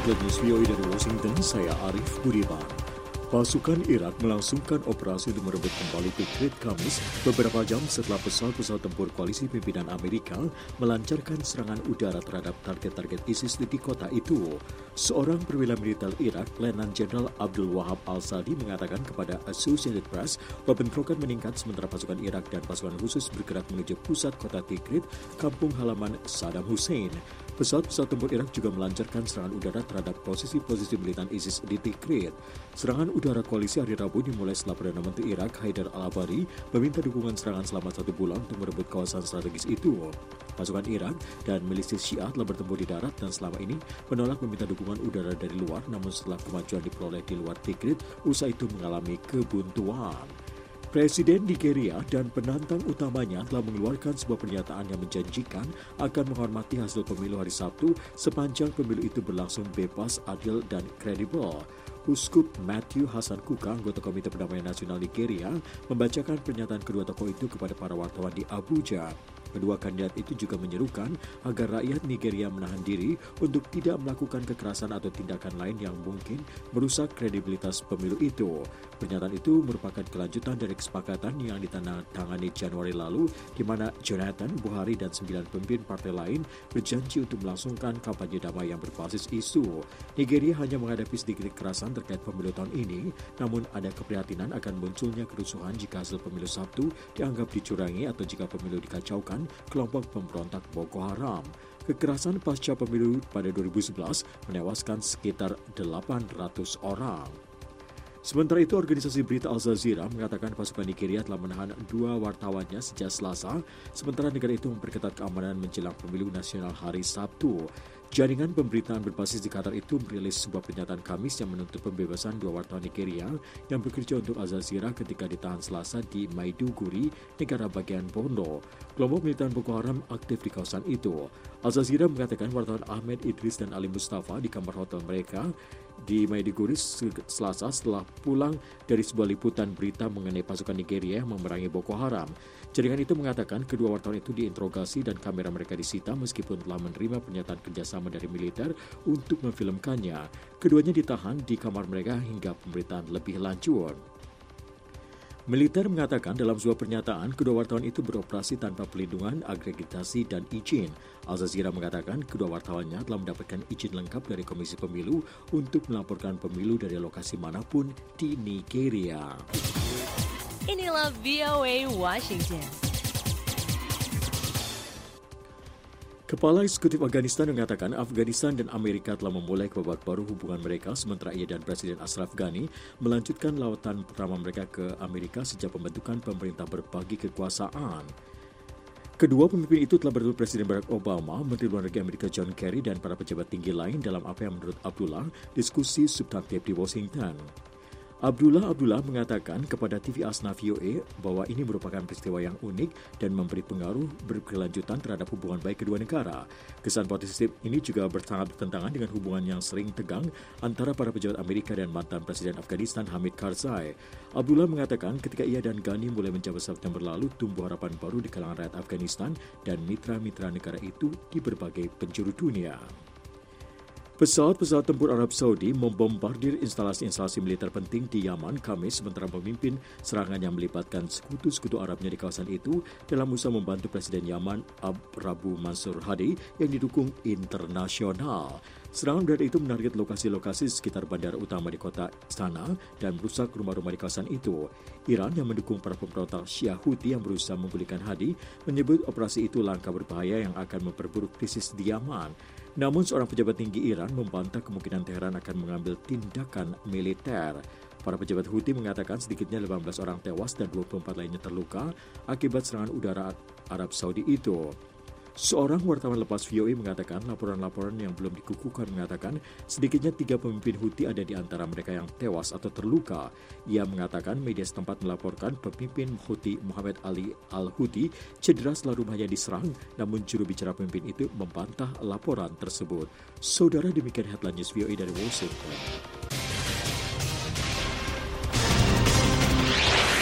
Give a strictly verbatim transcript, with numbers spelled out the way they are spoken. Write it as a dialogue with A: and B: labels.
A: Headline News V O A dari Washington, saya Arif Budiman. Pasukan Irak melangsungkan operasi untuk merebut kembali Tikrit Kamis beberapa jam setelah pesawat-pesawat tempur koalisi pimpinan Amerika melancarkan serangan udara terhadap target-target ISIS di kota itu. Seorang perwira militer Irak, Letnan Jenderal Abdul Wahab Al-Sadi mengatakan kepada Associated Press bahwa bentrokan meningkat sementara pasukan Irak dan pasukan khusus bergerak menuju pusat kota Tikrit, kampung halaman Saddam Hussein. Pesawat-pesawat tempur Irak juga melancarkan serangan udara terhadap posisi-posisi militan ISIS di Tikrit. Serangan udara koalisi hari Rabu dimulai setelah Perdana Menteri Irak Haidar Al-Abadi meminta dukungan serangan selama satu bulan untuk merebut kawasan strategis itu. Pasukan Irak dan milisi Syiah telah bertempur di darat dan selama ini menolak meminta dukungan udara dari luar, namun setelah kemajuan diperoleh di luar Tikrit, usaha itu mengalami kebuntuan. Presiden Nigeria dan penantang utamanya telah mengeluarkan sebuah pernyataan yang menjanjikan akan menghormati hasil pemilu hari Sabtu sepanjang pemilu itu berlangsung bebas, adil, dan kredibel. Uskup Matthew Hassan Kuka, anggota Komite Perdamaian Nasional Nigeria, membacakan pernyataan kedua tokoh itu kepada para wartawan di Abuja. Kedua kandidat itu juga menyerukan agar rakyat Nigeria menahan diri untuk tidak melakukan kekerasan atau tindakan lain yang mungkin merusak kredibilitas pemilu itu. Pernyataan itu merupakan kelanjutan dari kesepakatan yang ditandatangani Januari lalu, di mana Jonathan, Buhari, dan sembilan pemimpin partai lain berjanji untuk melangsungkan kampanye damai yang berbasis isu. Nigeria hanya menghadapi sedikit kekerasan terkait pemilu tahun ini, namun ada keprihatinan akan munculnya kerusuhan jika hasil pemilu Sabtu dianggap dicurangi atau jika pemilu dikacaukan kelompok pemberontak Boko Haram. Kekerasan pasca pemilu pada dua ribu sebelas menewaskan sekitar delapan ratus orang. Sementara itu, organisasi berita Al Jazeera mengatakan pasukan Nigeria telah menahan dua wartawannya sejak Selasa, sementara negara itu memperketat keamanan menjelang pemilu nasional hari Sabtu. Jaringan pemberitaan berbasis di Qatar itu merilis sebuah pernyataan Kamis yang menuntut pembebasan dua wartawan Nigeria yang bekerja untuk Al Jazeera ketika ditahan Selasa di Maiduguri, negara bagian Borno. Kelompok militan Boko Haram aktif di kawasan itu. Al Jazeera mengatakan wartawan Ahmed Idris dan Ali Mustafa di kamar hotel mereka di Maiduguri Selasa setelah pulang dari sebuah liputan berita mengenai pasukan Nigeria yang memerangi Boko Haram. Jaringan itu mengatakan kedua wartawan itu diinterogasi dan kamera mereka disita meskipun telah menerima pernyataan kerjasama dari militer untuk memfilmkannya. Keduanya ditahan di kamar mereka hingga pemberitaan lebih lanjut. Militer mengatakan dalam sebuah pernyataan, kedua wartawan itu beroperasi tanpa perlindungan, akreditasi, dan izin. Al Jazeera mengatakan kedua wartawannya telah mendapatkan izin lengkap dari Komisi Pemilu untuk melaporkan pemilu dari lokasi manapun di Nigeria.
B: Inilah V O A Washington.
A: Kepala Eksekutif Afghanistan mengatakan Afghanistan dan Amerika telah memulai babak baru hubungan mereka sementara ia dan Presiden Ashraf Ghani melanjutkan lawatan pertama mereka ke Amerika sejak pembentukan pemerintah berbagi kekuasaan. Kedua pemimpin itu telah bertemu Presiden Barack Obama, Menteri Luar Negeri Amerika John Kerry, dan para pejabat tinggi lain dalam apa yang menurut Abdullah diskusi substantif di Washington. Abdullah Abdullah mengatakan kepada T V Asna V O A bahwa ini merupakan peristiwa yang unik dan memberi pengaruh berkelanjutan terhadap hubungan baik kedua negara. Kesan positif ini juga bersangat bertentangan dengan hubungan yang sering tegang antara para pejabat Amerika dan mantan Presiden Afghanistan Hamid Karzai. Abdullah mengatakan ketika ia dan Ghani mulai menjabat September lalu, tumbuh harapan baru di kalangan rakyat Afghanistan dan mitra-mitra negara itu di berbagai penjuru dunia. Pesawat-pesawat tempur Arab Saudi membombardir instalasi-instalasi militer penting di Yaman Kamis sementara memimpin serangan yang melibatkan sekutu-sekutu Arabnya di kawasan itu dalam usaha membantu Presiden Yaman Rabu Mansur Hadi yang didukung internasional. Serangan udara itu menarget lokasi-lokasi sekitar bandara utama di kota Sanaa dan merusak rumah-rumah di kawasan itu. Iran yang mendukung para pemberontak Syiah Houthi yang berusaha menggulingkan Hadi menyebut operasi itu langkah berbahaya yang akan memperburuk krisis di Yaman. Namun seorang pejabat tinggi Iran membantah kemungkinan Teheran akan mengambil tindakan militer. Para pejabat Houthi mengatakan sedikitnya delapan belas orang tewas dan dua puluh empat lainnya terluka akibat serangan udara Arab Saudi itu. Seorang wartawan lepas V O A mengatakan laporan-laporan yang belum dikukuhkan mengatakan sedikitnya tiga pemimpin Houthi ada di antara mereka yang tewas atau terluka. Ia mengatakan media setempat melaporkan pemimpin Houthi Muhammad Ali Al-Houthi cedera setelah rumahnya diserang, namun juru bicara pemimpin itu membantah laporan tersebut. Saudara, demikian headline news V O A dari Washington.